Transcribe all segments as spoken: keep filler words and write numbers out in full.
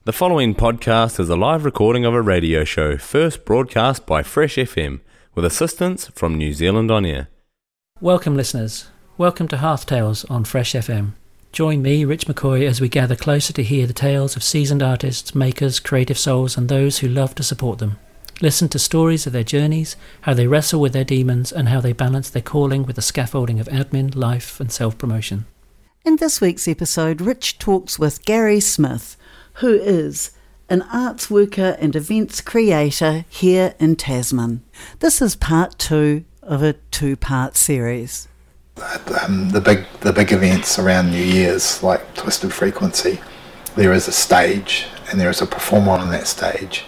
The following podcast is a live recording of a radio show first broadcast by Fresh F M with assistance from New Zealand On Air. Welcome listeners, welcome to Hearth Tales on Fresh F M. Join me, Rich McCoy, as we gather closer to hear the tales of seasoned artists, makers, creative souls and those who love to support them. Listen to stories of their journeys, how they wrestle with their demons and how they balance their calling with the scaffolding of admin, life and self-promotion. In this week's episode, Rich talks with Gary Smith, who is an arts worker and events creator here in Tasman. This is part two of a two-part series. Um, the big the big events around New Year's, like Twisted Frequency, there is a stage and there is a performer on that stage,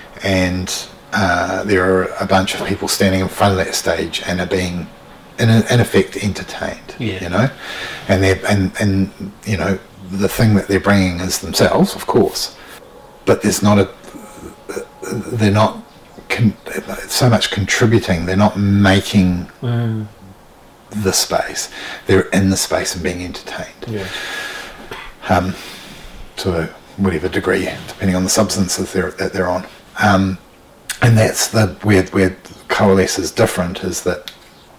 and uh, there are a bunch of people standing in front of that stage and are being, in, in effect, entertained. Yeah. You know, and they and and you know. The thing that they're bringing is themselves, of course, but there's not a, they're not con, so much contributing, they're not making mm. the space, they're in the space and being entertained. Yeah. Um, to a whatever degree, depending on the substances they're, that they're on. Um, and that's the where, where Coalesce is different, is that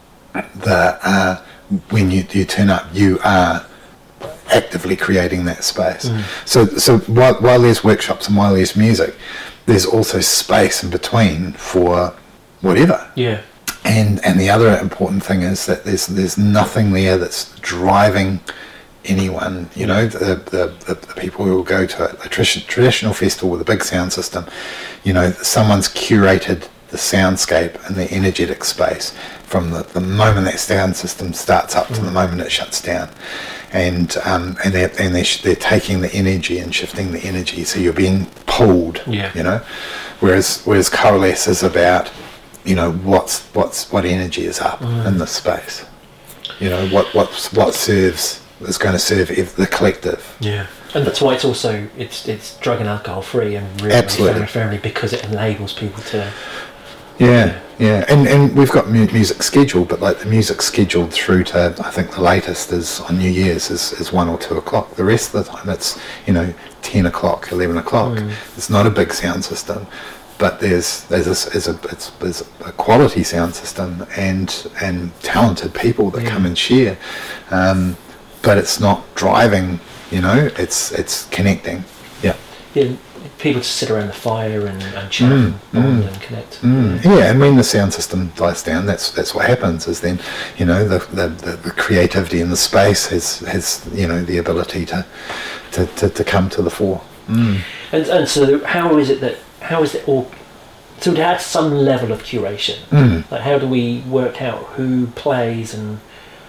the uh, when you, you turn up, you are actively creating that space. Mm. So so while, while there's workshops and while there's music, there's also space in between for whatever. Yeah. And and the other important thing is that there's there's nothing there that's driving anyone. You know, the the, the, the people who will go to a, a traditional festival with a big sound system, you know, someone's curated the soundscape and the energetic space from the, the moment that sound system starts up mm. to the moment it shuts down. And um, and they're and they're, they're taking the energy and shifting the energy, so you're being pulled. Yeah. You know, whereas whereas Coalesce is about, you know, what's what's what energy is up mm. in this space. You know, what what's what serves is going to serve the collective. Yeah. And that's why it's also it's it's drug and alcohol free and really Absolutely. family, because it enables people to. Yeah, yeah, and and we've got mu- music scheduled, but like the music scheduled through to, I think the latest is on New Year's is, is one or two o'clock. The rest of the time it's, you know, ten o'clock, eleven o'clock. Mm. It's not a big sound system, but there's there's a, there's a it's there's a quality sound system and and talented people that yeah. come and share, um, but it's not driving. You know, it's it's connecting. Yeah. Yeah. People to sit around the fire and, and chat mm, and bond mm, and connect. Mm. Yeah. yeah, and when the sound system dies down, that's that's what happens. Is then, you know, the the, the, the creativity in the space has, has you know the ability to to, to, to come to the fore. Mm. And and so how is it that how is it all? So it has some level of curation. Mm. Like how do we work out who plays and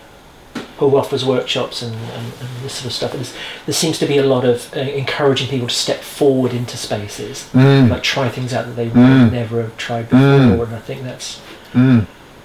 who offers workshops and, and, and this sort of stuff? And there seems to be a lot of uh, encouraging people to step forward into spaces, mm. like try things out that they mm. would never have tried before. Mm. And I think that's. Mm.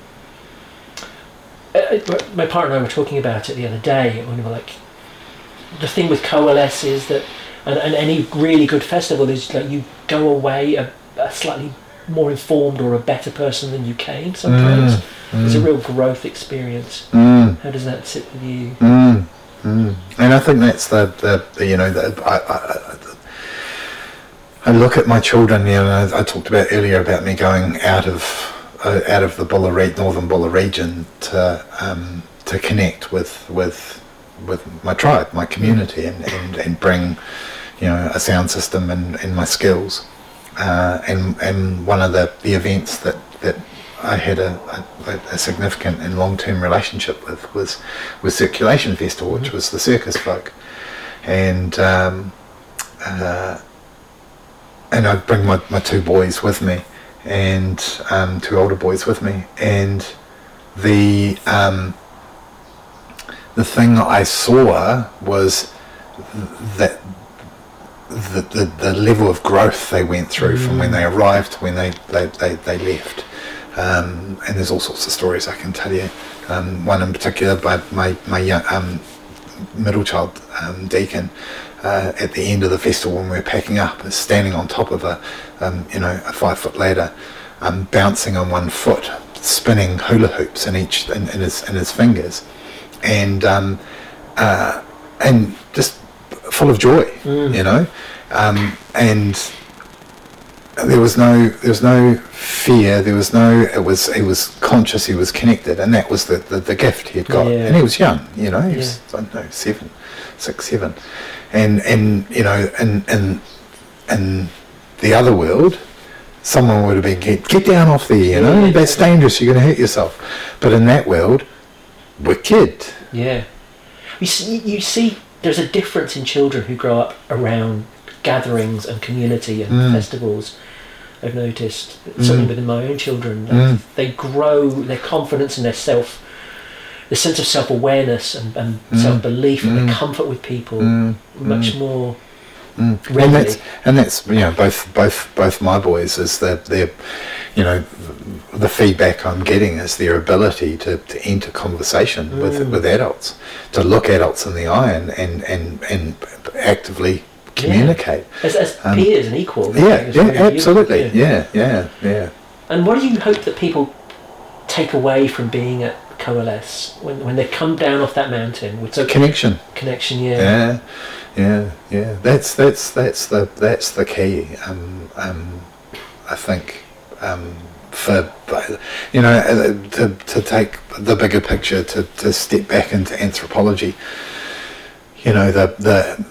Uh, my partner and I were talking about it the other day, when we were like, the thing with Coalesce is that, and, and any really good festival is like you go away a, a slightly more informed or a better person than you came sometimes. Mm, it's mm. a real growth experience. Mm. How does that sit with you? Mm, mm. And I think that's the, the, the you know, the, I, I, I look at my children, you know, I, I talked about earlier about me going out of uh, out of the Bulla Re- Northern Bulla region to um, to connect with with with my tribe, my community, and, and, and bring, you know, a sound system and, and my skills. Uh, and and one of the, the events that, that I had a, a, a significant and long-term relationship with was was Circulation Festival, which was the circus folk, and um, uh, and I'd bring my, my two boys with me, and um, two older boys with me, and the um, the thing that I saw was that. The, the, the level of growth they went through mm. from when they arrived to when they, they, they, they left. Um, and there's all sorts of stories I can tell you. Um, one in particular by my, my young, um, middle child, um, Deacon, uh, at the end of the festival when we were packing up, is standing on top of a, um, you know, a five foot ladder, um, bouncing on one foot, spinning hula hoops in each, in, in his, in his fingers. And, um, uh, and just full of joy, mm. you know, um, and there was no there was no fear. There was no. It was he was conscious. He was connected, and that was the, the, the gift he had got. Yeah. And he was young, you know. He Yeah. was I don't know seven, six, seven, and and you know, and and and the other world, someone would have been get, get down off there. You know, Yeah. that's dangerous. You're going to hurt yourself. But in that world, we're kid. Yeah. You see, you see, there's a difference in children who grow up around gatherings and community and Mm. festivals. I've noticed, certainly Mm. within my own children, that Mm. they grow their confidence and their self, the sense of self-awareness and, and Mm. self-belief and Mm. the comfort with people Mm. much Mm. more Mm. And readily. that's and that's you know both both both my boys is that they're you know the feedback I'm getting is their ability to, to enter conversation Mm. with with adults, to look adults in the eye and and and, and actively communicate. as, as Um, peers and equals. Yeah, It's yeah, really beautiful, absolutely. yeah. Yeah, yeah, yeah. And what do you hope that people take away from being at Coalesce when, when they come down off that mountain with so Connection. connection? Yeah. Yeah, yeah, yeah. That's that's that's the that's the key. Um, um, I think um, for you know uh, to to take the bigger picture, to, to step back into anthropology. You know, the the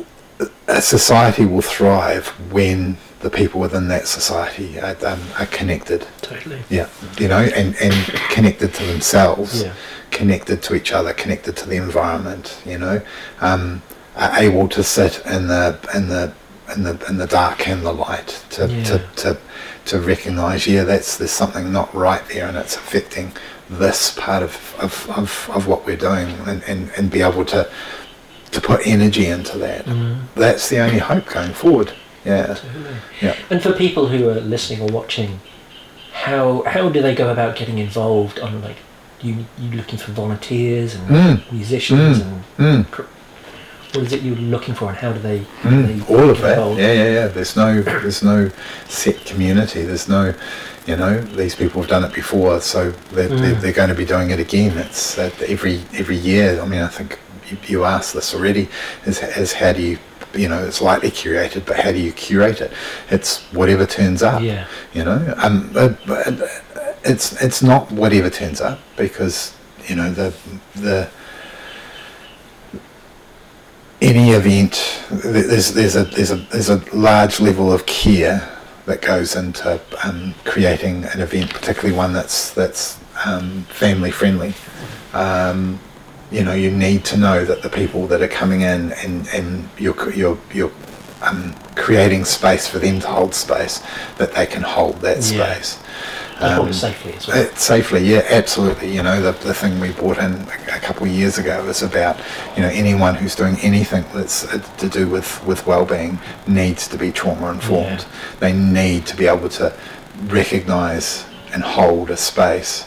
a society will thrive when the people within that society are, um, are connected. Totally. Yeah, you know, and, and connected to themselves, Yeah. connected to each other, connected to the environment. You know, um, are able to sit in the in the in the in the dark and the light to Yeah. to, to to recognise, yeah, that's there's something not right there, and it's affecting this part of of, of, of what we're doing, and, and, and be able to to put energy into that. Mm. That's the only hope going forward. Yeah, Totally. yeah. And for people who are listening or watching, how how do they go about getting involved? On like, you you looking for volunteers and Mm. musicians Mm. and Mm. cr- what is it you're looking for, and how do they, Mm, how do they all of get that. involved? Yeah, yeah, yeah. There's no, there's no set community. There's no, you know, these people have done it before, so they're, Mm. they're, they're going to be doing it again. It's uh, every every year. I mean, I think you, you asked this already. Is is how do you, you know, it's lightly curated, but how do you curate it? It's whatever turns up. Yeah. You know, um, uh, uh, it's it's not whatever turns up, because you know the the. Any event, there's there's a there's a there's a large level of care that goes into um, creating an event, particularly one that's that's um, family friendly. Um, you know, you need to know that the people that are coming in and and you're you're you're um, creating space for them to hold space, that they can hold that Yeah. space. And hold Um, it safely as well. uh, safely, yeah, absolutely. You know, the the thing we brought in a, a couple of years ago is about, you know, anyone who's doing anything that's uh, to do with, with well-being needs to be trauma informed. Yeah. They need to be able to recognise and hold a space,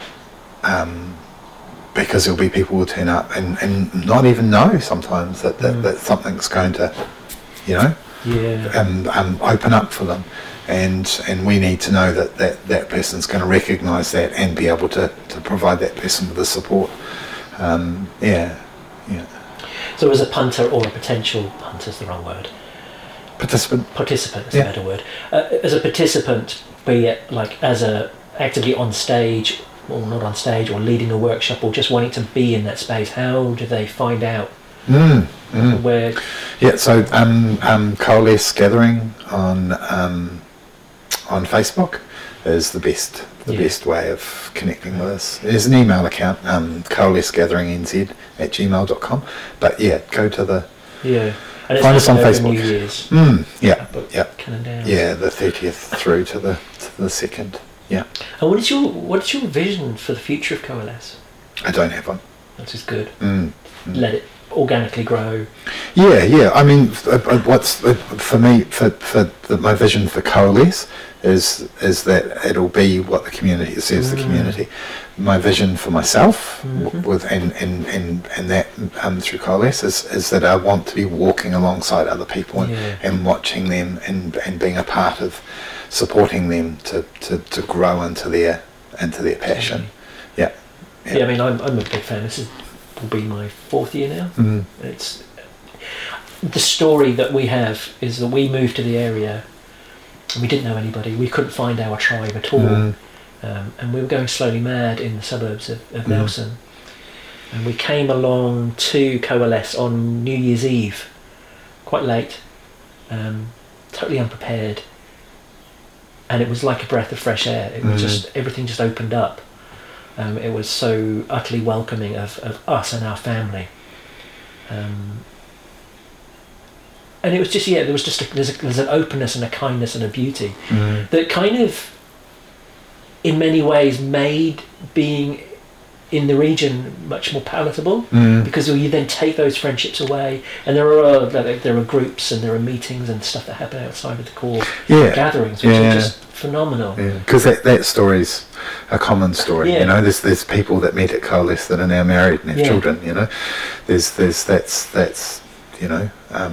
um, because there'll be people who turn up and, and not even know sometimes that, that, Mm. that something's going to, you know, Yeah. um, um, open up for them. And and we need to know that that, that person's going to recognise that and be able to, to provide that person with the support. Um, yeah, yeah. So as a punter, or a potential punter's the wrong word, Participant. participant is Yeah. a better word. Uh, as a participant, be it like as a actively on stage or not on stage, or leading a workshop, or just wanting to be in that space, how do they find out Mm, mm. where? Yeah, so um, um, Coalesce Gathering on um, on Facebook is the best the Yeah. best way of connecting with us. There's an email account, um, coalesce gathering n z at gmail dot com. But yeah, go to the Yeah. And it's Find us on happening over Facebook. New Year's. mm, yeah, But yeah, Cannon Downs. yeah, the thirtieth through to the to the second. Yeah, And what is your what is your vision for the future of Coalesce? I don't have one. That is good. Mm. Let it organically grow. Yeah, yeah. I mean, f- uh, uh, what's uh, for me for for the, my vision for Coalesce is is that it'll be what the community it serves the Mm. community. My vision for myself w- Mhm. with and and and and that um, through Coalesce is is that I want to be walking alongside other people and, Yeah. and watching them and and being a part of supporting them to, to, to grow into their into their passion. Yeah. Yeah, I mean, I'm I'm a big fan. This is will be my fourth year now. Mm. It's the story that we have is that we moved to the area and we didn't know anybody. We couldn't find our tribe at all. Mm. Um, and we were going slowly mad in the suburbs of, of Mm. Nelson. And we came along to coalesce on New Year's Eve, quite late, um, totally unprepared. And it was like a breath of fresh air. It was Mm. just, everything just opened up. Um, it was so utterly welcoming of, of us and our family. Um, and it was just, yeah, there was just, a, there's, a, there's an openness and a kindness and a beauty Mm. that kind of, in many ways, made being in the region much more palatable, Mm. because you then take those friendships away, and there are there are groups and there are meetings and stuff that happen outside of the core Yeah. gatherings, which Yeah. are just phenomenal. Because that, that story's a common story, Yeah. you know. There's there's people that meet at Coalesce that are now married and have Yeah. children, you know. There's there's that's that's you know, um,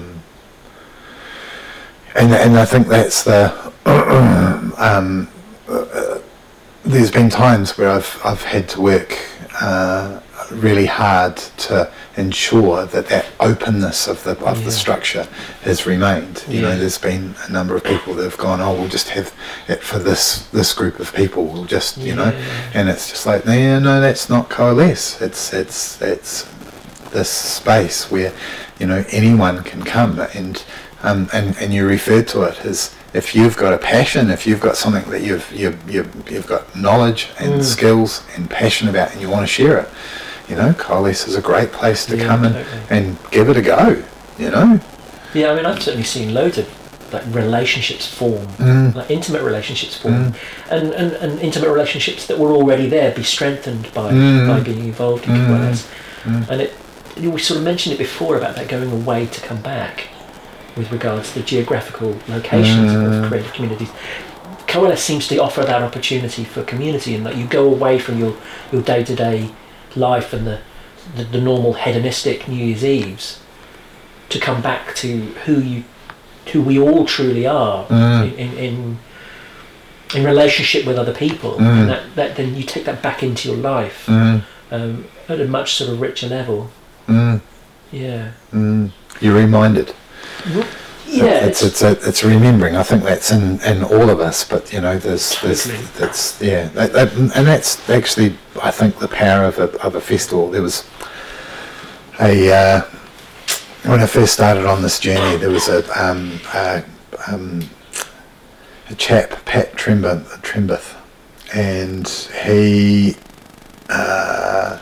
and and I think that's the um, uh, there's been times where I've I've had to work uh, really hard to ensure that that openness of the of Yeah. the structure has remained. You know, Yeah. there's been a number of people that have gone, oh, we'll just have it for this this group of people. We'll just, you know, Yeah. and it's just like, yeah, no, that's not Coalesce. It's it's it's this space where, you know, anyone can come, and um and and you referred to it as, if you've got a passion, if you've got something that you've you've you've, you've got knowledge and Mm. skills and passion about, and you want to share it, you know, Coalesce is a great place to Yeah, come and, totally. and give it a go, you know. Yeah, I mean, I've certainly seen loads of like relationships form, Mm. like intimate relationships form, Mm. and, and, and intimate relationships that were already there be strengthened by Mm. by being involved in Mm. Coalesce. Mm. And it, we sort of mentioned it before about that going away to come back, with regards to the geographical locations Mm. of creative communities. Coalesce seems to offer that opportunity for community, in that you go away from your, your day-to-day life and the, the, the normal hedonistic New Year's Eves to come back to who you who we all truly are Mm. in, in in relationship with other people, Mm. and that, that then you take that back into your life Mm. um, at a much sort of richer level. Mm. Yeah. Mm. You're reminded. Yeah, it's it's a, it's remembering. I think that's in, in all of us, but you know, there's there's Totally. that's yeah, that, that, and that's actually, I think, the power of a of a festival. There was a uh, when I first started on this journey, there was a um, a, um, a chap, Pat Trembath, Trembath, and he uh,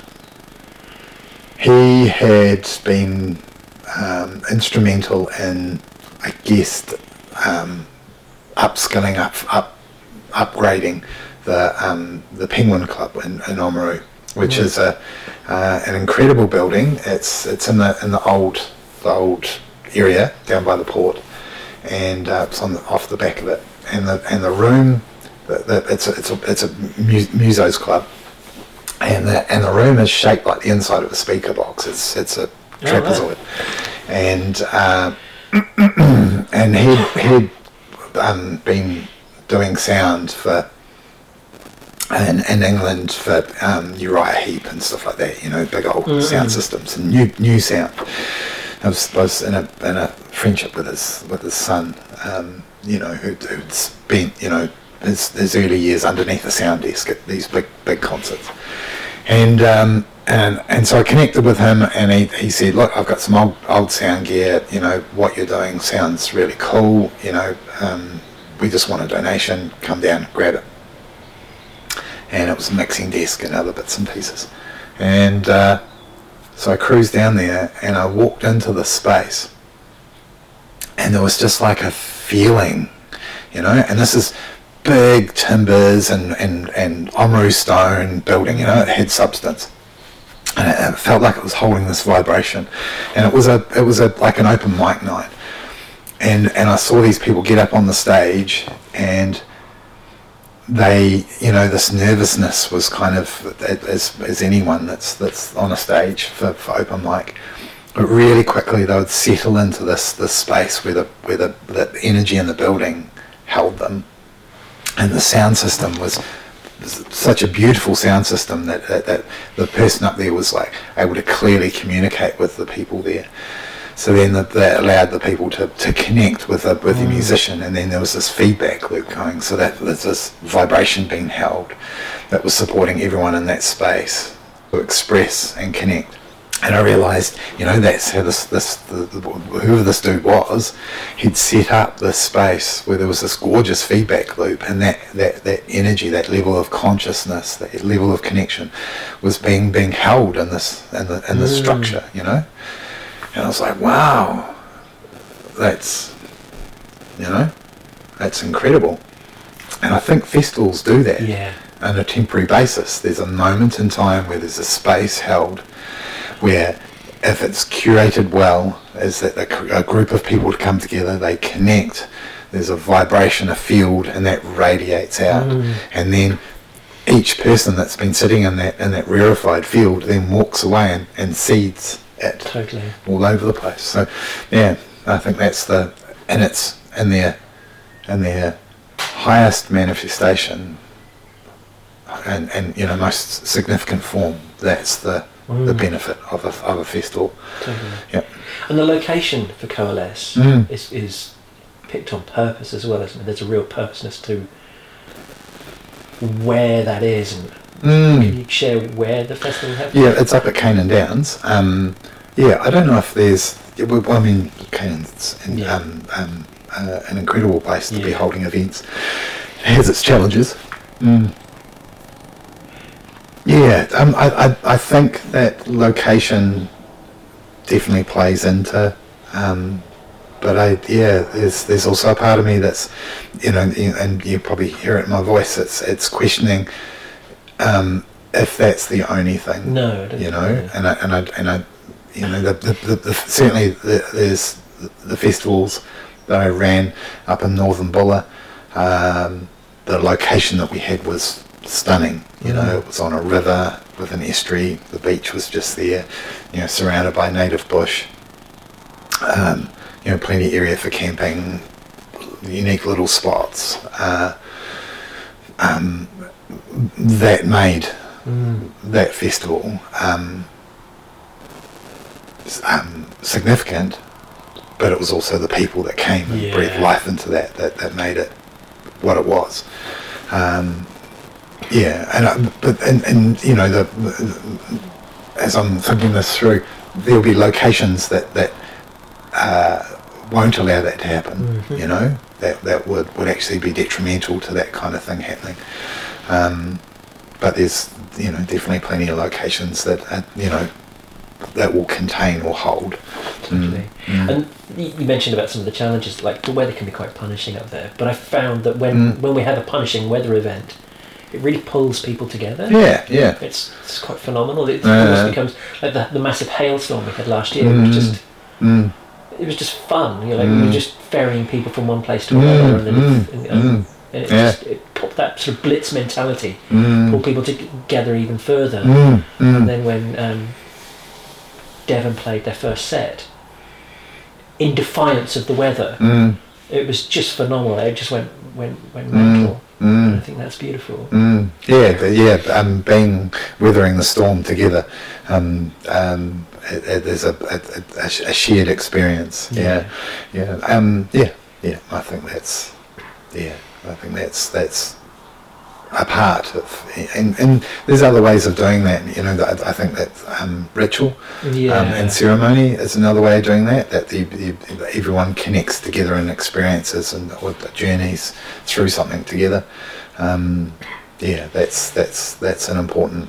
he had been um, instrumental in, I guess, um, upskilling, up, up, upgrading the um, the Penguin Club in, in Oamaru, which Mm. is a uh, an incredible building. It's it's in the in the old the old area down by the port, and uh, it's on the, off the back of it, and the and the room, the, the, it's a, it's a it's a mu- musos club, and the and the room is shaped like the inside of a speaker box. It's it's a Oh, trapezoid, and uh, and he he'd um, been doing sound for in, in England for um, Uriah Heep and stuff like that. You know, big old Mm-hmm. sound systems and new new sound. I was, I was in a in a friendship with his with his son. Um, you know, who, who'd spent you know his, his early years underneath the sound desk at these big big concerts, and. Um, And and so I connected with him, and he, he said, look, I've got some old old sound gear, you know, what you're doing sounds really cool, you know, um, we just want a donation, come down and grab it. And it was a mixing desk and other bits and pieces. And uh, so I cruised down there, and I walked into the space, and there was just like a feeling, you know, and this is big timbers and, and, and Oamaru stone building, you know, it had substance. And it, it felt like it was holding this vibration, and it was a it was a like an open mic night, and and I saw these people get up on the stage, and they, you know, this nervousness was kind of, as as anyone that's that's on a stage for, for open mic, but really quickly they would settle into this this space where the where the, the energy in the building held them, and the sound system was such a beautiful sound system that, that that the person up there was like able to clearly communicate with the people there. So then that, that allowed the people to, to connect with the, with the musician, and then there was this feedback loop going, so that there's this vibration being held that was supporting everyone in that space to express and connect. And I realised, you know, that's how this, this the, the, whoever this dude was, he'd set up this space where there was this gorgeous feedback loop, and that, that, that energy, that level of consciousness, that level of connection was being being held in this in the in this mm. structure, you know. And I was like, wow, that's, you know, that's incredible. And I think festivals do that yeah. on a temporary basis. There's a moment in time where there's a space held where, if it's curated well, is that a, a group of people to come together, they connect, there's a vibration, a field, and that radiates out. Mm. And then each person that's been sitting in that in that rarefied field then walks away and, and seeds it totally all over the place. So yeah, I think that's the, and it's in their in their highest manifestation and, and you know, most significant form, that's the Mm. the benefit of a, of a festival. Totally. Yep. And the location for Coalesce mm. is, is picked on purpose as well, isn't it? There's a real purposeness to where that is. And mm. can you share where the festival happens? Yeah, it's up at Canaan Downs. Um, yeah, I don't know if there's... Well, I mean, Canaan's an, yeah. um, um, uh, an incredible place to yeah. be holding events. It has its challenges. Mm. Yeah, um, I, I I think that location definitely plays into, um, but I yeah, there's there's also a part of me that's, you know, and you probably hear it in my voice. It's it's questioning um, if that's the only thing. No, I don't you know, know. and I and I and I, you know, the, the, the, the certainly the, there's the festivals that I ran up in Northern Bulla. Um, the location that we had was stunning, you know. Mm. It was on a river with an estuary, the beach was just there, you know, surrounded by native bush, um, you know, plenty of area for camping, unique little spots, uh, um, that made mm. that festival um, um, significant, but it was also the people that came and yeah. breathed life into that, that that made it what it was. Um, Yeah, and I, but and, and you know, the, the as I'm thinking this through, there'll be locations that that uh, won't allow that to happen. Mm-hmm. You know, that that would, would actually be detrimental to that kind of thing happening. Um, but there's, you know, definitely plenty of locations that uh, you know, that will contain or hold. Totally. Mm. And you mentioned about some of the challenges, like the weather can be quite punishing up there. But I found that when mm. when we have a punishing weather event, it really pulls people together. Yeah, yeah. It's it's quite phenomenal. It uh, almost becomes like the, the massive hailstorm we had last year. Mm, it was just mm, it was just fun. You know, like mm, we were just ferrying people from one place to another, mm, and then mm, it, and, um, mm, and it yeah. just it put that sort of blitz mentality, mm, pull people together even further. Mm, mm. And then when um, Devon played their first set, in defiance of the weather, mm, it was just phenomenal. It just went went went mm, mental. Mm. And I think that's beautiful. Mm. Yeah, but yeah. Um, being weathering the storm together, um, um, it, it, there's a, a, a shared experience. Yeah, yeah, yeah. Um, yeah, yeah. I think that's yeah. I think that's that's a part of, and, and there's other ways of doing that. You know, I, I think that um, ritual yeah. um, and ceremony is another way of doing that. That the, the, everyone connects together in experiences and with the journeys through something together. Um, yeah, that's that's that's an important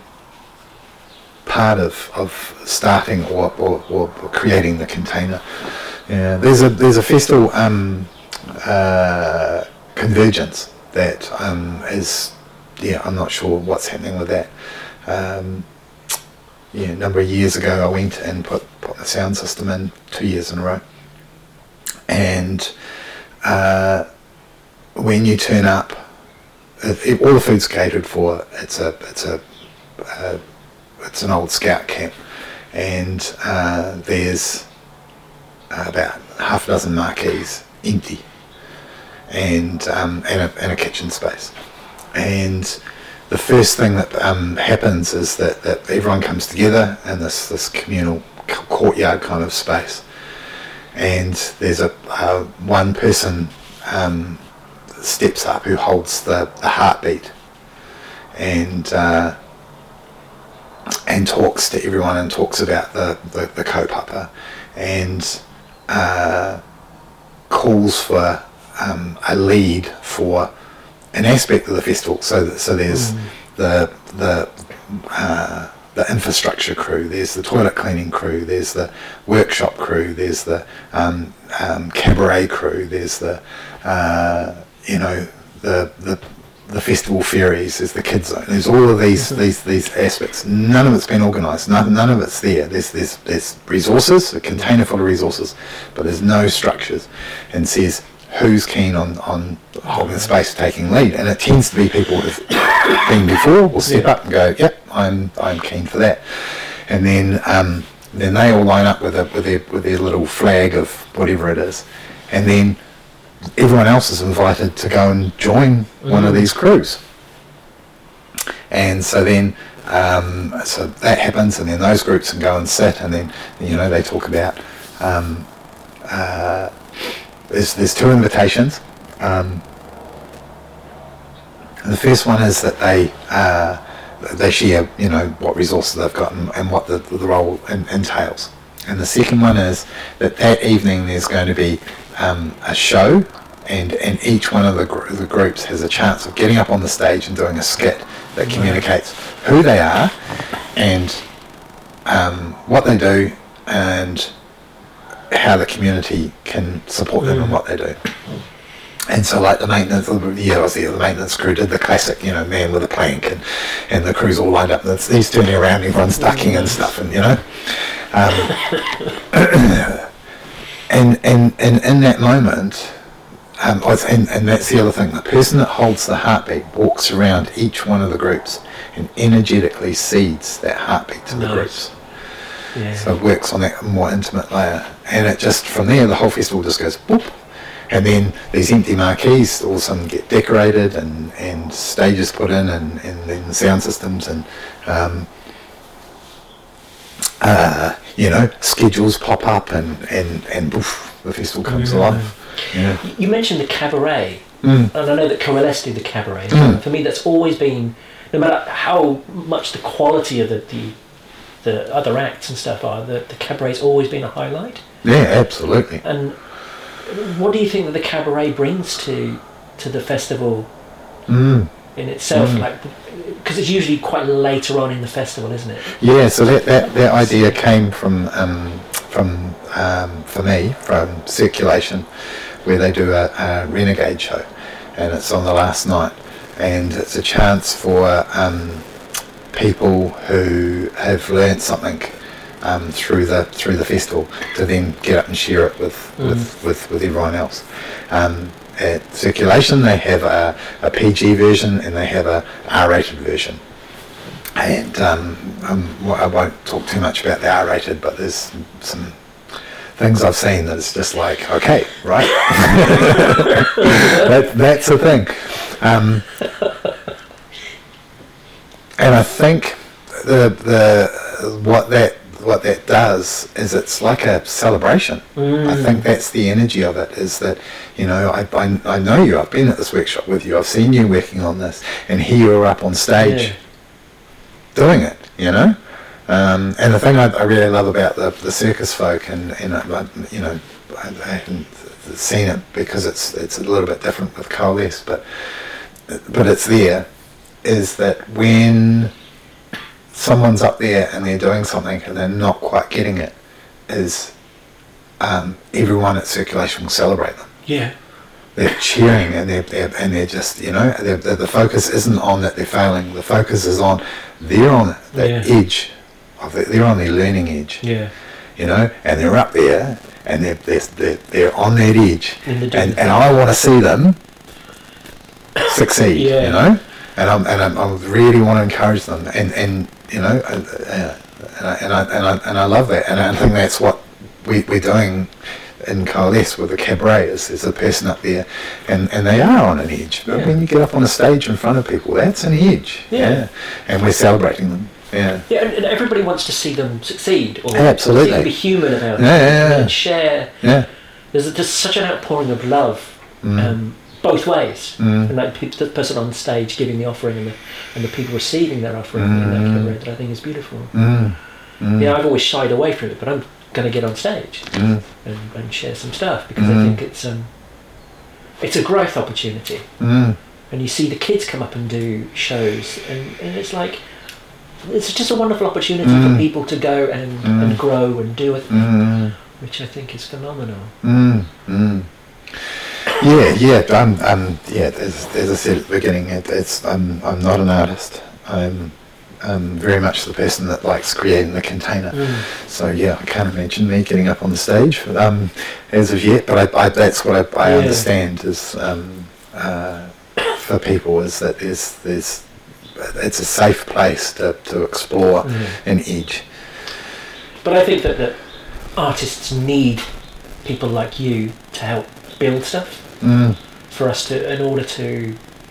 part of, of starting or, or, or creating the container. Yeah, there's a there's a festival, um, uh, Convergence, that um, is. Yeah, I'm not sure what's happening with that. Um, yeah, a number of years ago I went and put, put the sound system in two years in a row. And uh, when you turn up, it, it, all the food's catered for. It's a it's a uh, it's an old scout camp, and uh, there's about half a dozen marquees empty, and um, and a, and a kitchen space. And the first thing that um, happens is that, that everyone comes together in this, this communal courtyard kind of space, and there's a uh, one person um, steps up who holds the, the heartbeat, and uh, and talks to everyone and talks about the the, the kaupapa, and uh, calls for um, a lead for an aspect of the festival. So so there's mm. the the uh, the infrastructure crew, there's the toilet cleaning crew, there's the workshop crew, there's the um, um, cabaret crew, there's the uh, you know the the the festival ferries, there's the kids zone, there's all of these mm-hmm. these these aspects. None of it's been organised, none, none of it's there. There's there's there's resources, a container full of resources, but there's no structures, and says who's keen on, on holding space, taking lead, and it tends to be people who've been before will step yeah. up and go, yep, I'm I'm keen for that, and then um, then they all line up with a with their with their little flag of whatever it is, and then everyone else is invited to go and join mm. one of these crews, and so then um, so that happens, and then those groups can go and sit, and then you know they talk about. Um, uh, There's there's two invitations. Um, the first one is that they uh, they share, you know, what resources they've got and, and what the the role in, entails. And the second one is that that evening there's going to be um, a show, and, and each one of the gr- the groups has a chance of getting up on the stage and doing a skit that communicates who they are and um, what they do and how the community can support them mm. in what they do. And so like the maintenance, yeah, I was there, the maintenance crew did the classic, you know, man with a plank, and, and the crew's all lined up, and it's, he's turning around, everyone's ducking and stuff, and you know. Um, and, and, and in that moment, um, and, and that's the other thing, the person that holds the heartbeat walks around each one of the groups and energetically seeds that heartbeat to nice. the groups. Yeah. So it works on that more intimate layer, and it just from there the whole festival just goes boop, and then these empty marquees all of a sudden get decorated and, and stages put in, and, and then sound systems, and um, uh, you know schedules pop up, and and and poof, the festival comes mm. alive. Yeah. You mentioned the cabaret, mm. and I know that Coalesce do the cabaret. Mm. For me, that's always been, no matter how much the quality of the, the the other acts and stuff are, the, the cabaret's always been a highlight. Yeah, absolutely. And what do you think that the cabaret brings to to the festival mm. in itself? Mm. Like, because it's usually quite later on in the festival, isn't it? Yeah, so that that, that idea came from um, from um, for me from Circulation, where they do a, a Renegade show, and it's on the last night, and it's a chance for um, people who have learnt something um, through the through the festival to then get up and share it with mm. with, with, with everyone else. Um, at Circulation they have a, a P G version and they have a R-rated version. And um, um, I won't talk too much about the R-rated, but there's some things I've seen that's just like, okay, right? that, that's the thing. Um, And I think the the what that what that does is it's like a celebration. Mm. I think that's the energy of it. Is that you know I, I I know you. I've been at this workshop with you. I've seen you working on this, and here you are up on stage yeah. doing it. You know, um, and the thing I, I really love about the the circus folk, and and I, you know I, I haven't seen it because it's it's a little bit different with Coalesce, but but it's there. Is that when someone's up there and they're doing something and they're not quite getting it, is um, everyone at Circulation will celebrate them. Yeah. They're cheering and they're, they're and they're just you know they're, they're, the focus isn't on that they're failing. The focus is on they're on that yeah. edge of the, they're on their learning edge. Yeah. You know, and they're up there and they're they're they're, they're on that edge, and and, and I want to see them succeed. Yeah. You know. And I'm and I'm, I really want to encourage them, and, and you know, and, uh, and I and I and I and I love that, and I think that's what we we're doing in Coalesce with the cabaret. Is there's a person up there, and, and they are on an edge. But yeah. when you get up on a stage in front of people, that's an edge. Yeah. yeah. And we're celebrating them. Yeah. Yeah, and, and everybody wants to see them succeed, or Absolutely. see them be human about Yeah, it, yeah, yeah. and share. Yeah. There's there's such an outpouring of love, Mm. um, both ways, Mm. and like pe- the person on stage giving the offering and the and the people receiving that offering in that Mm. cabaret, that I think is beautiful. Mm. Mm. Yeah, I've always shied away from it, but I'm going to get on stage Mm. and, and share some stuff because I Mm. think it's um it's a growth opportunity. Mm. And you see the kids come up and do shows, and, and it's like it's just a wonderful opportunity Mm. for people to go and, Mm. and grow and do it, Mm. which I think is phenomenal. Mm. Mm. Yeah, yeah, um, um, yeah. As, as I said at the beginning, it, it's I'm I'm not an artist. I'm I'm very much the person that likes creating the container. Mm. So yeah, I can't imagine me getting up on the stage um, as of yet. But I, I, that's what I, I Yeah. understand is um, uh, for people is that there's there's it's a safe place to, to explore Mm. an edge. But I think that, that artists need people like you to help build stuff Mm. for us to, in order to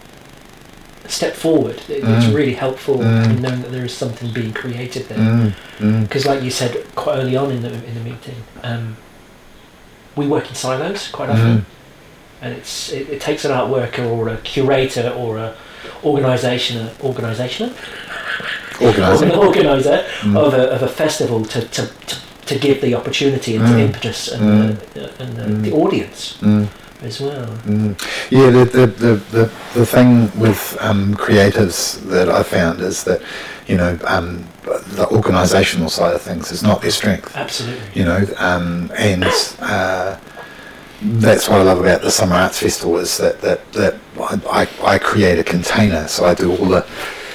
step forward. It, It's Mm. really helpful Mm. in knowing that there is something being created there. Mm. Mm. Because, like you said quite early on in the in the meeting, um, we work in silos quite often, Mm. and it's it, it takes an art worker or a curator or a organisation organisation Organising. an organizer Mm. of a of a festival to to, to, to give the opportunity and the Mm. impetus and Mm. the, and the, Mm. the audience Mm. as well. Mm. Yeah, the, the, the, the, the thing with um, creatives that I found is that, you know, um, the organisational side of things is not their strength, Absolutely. you know, um, and uh, that's what I love about the Summer Arts Festival is that, that, that I, I create a container, so I do all the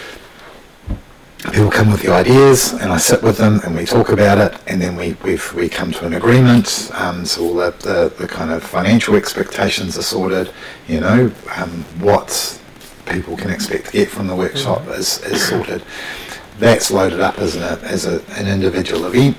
people come with the ideas and I sit with them and we talk about it and then we we've, we come to an agreement, um, so all the, the, the kind of financial expectations are sorted, you know, um, what people can expect to get from the workshop Mm-hmm. is, is sorted. That's loaded up as, a, as a, an individual event,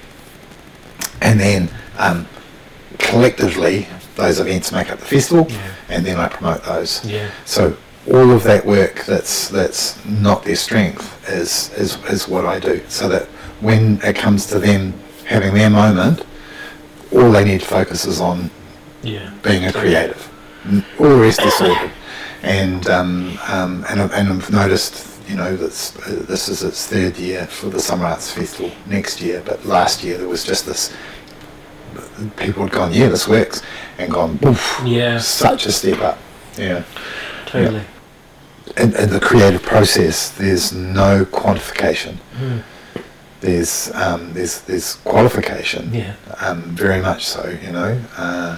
and then um, collectively those events make up the festival, Yeah. and then I promote those. Yeah. So all of that work that's that's not their strength is, is is what I do, so that when it comes to them having their moment, all they need to focus is on Yeah. being a creative. N- All the rest is sorted. And um, um, and, I've- and I've noticed, you know, that's, uh, this is its third year for the Summer Arts Festival next year, but last year there was just this, people had gone, yeah, this works, and gone, oof, Yeah. such a step up. Yeah. Totally. In, in the creative process, there's no quantification. Mm. There's um, there's there's qualification. Yeah. Um, very much so. You know. Uh,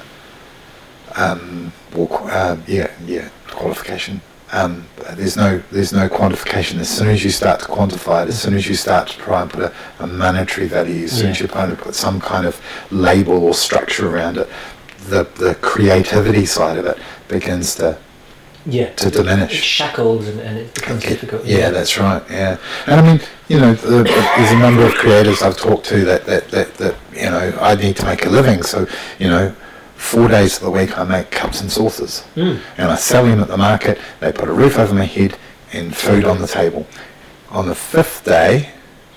um, well, qu- uh, yeah, yeah, qualification. Um, there's no there's no quantification. As soon as you start to quantify it, as soon as you start to try and put a, a monetary value, as soon as Yeah. you try to put some kind of label or structure around it, the the creativity side of it begins to Yeah. to It diminish. shackles and, and it becomes Yeah, difficult. Yeah, that's right. Yeah, and I mean, you know, the, there's a number of creators I've talked to that, that, that, that, you know, I need to make a living. So, you know, four days of the week I make cups and saucers, Mm. and I sell them at the market. They put a roof over my head and food on the table. On the fifth day,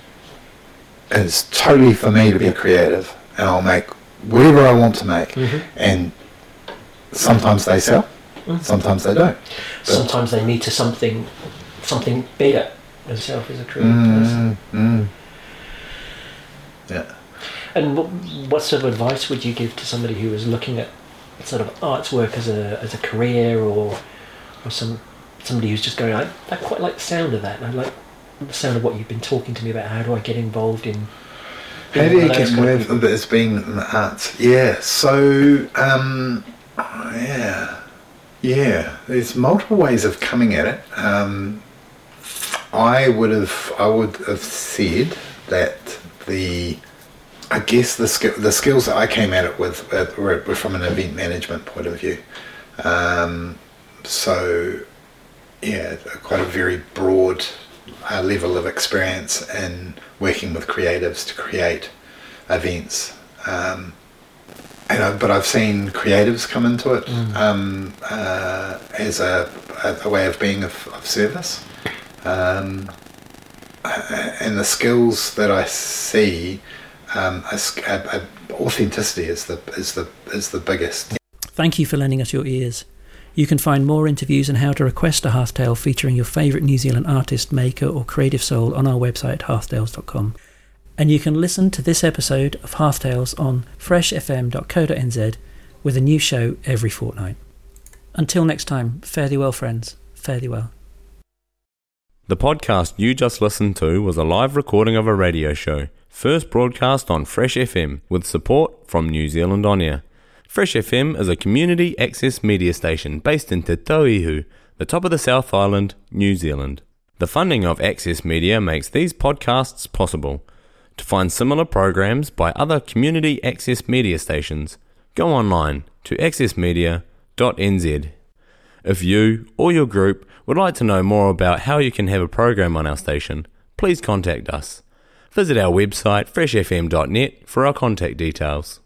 it's totally for me to be creative, and I'll make whatever I want to make. Mhm. And sometimes they sell, Mm. sometimes they don't. But- Sometimes they need to something something bigger themselves as a creative person. Mm, mm. Yeah. And what, what sort of advice would you give to somebody who is looking at sort of arts work as a as a career, or or some somebody who's just going, I, I quite like the sound of that, and I like the sound of what you've been talking to me about. How do I get involved in? How in do you one of get those kind of involved as being in the arts? Yeah, so, um, yeah, yeah, there's multiple ways of coming at it. Um, I would have, I would have said that the, I guess the skill, the skills that I came at it with uh, were, were from an event management point of view. Um, so, yeah, quite a very broad uh, level of experience in working with creatives to create events. Um, and I, but I've seen creatives come into it Mm. um, uh, as a, a, a way of being of, of service. Um, and the skills that I see, um, a, a, a authenticity is the is the is the biggest. Thank you for lending us your ears. You can find more interviews and how to request a Hearthtale featuring your favourite New Zealand artist, maker or creative soul on our website hearthtales dot com. And you can listen to this episode of Hearthtales on fresh f m dot co dot n z with a new show every fortnight. Until next time, fare thee well, friends. Fare thee well. The podcast you just listened to was a live recording of a radio show, first broadcast on Fresh F M with support from New Zealand On Air. Fresh F M is a community access media station based in Te Tauihu, the top of the South Island, New Zealand. The funding of Access Media makes these podcasts possible. To find similar programs by other community access media stations, go online to access media dot n z. If you or your group would like to know more about how you can have a program on our station, please contact us. Visit our website fresh f m dot net for our contact details.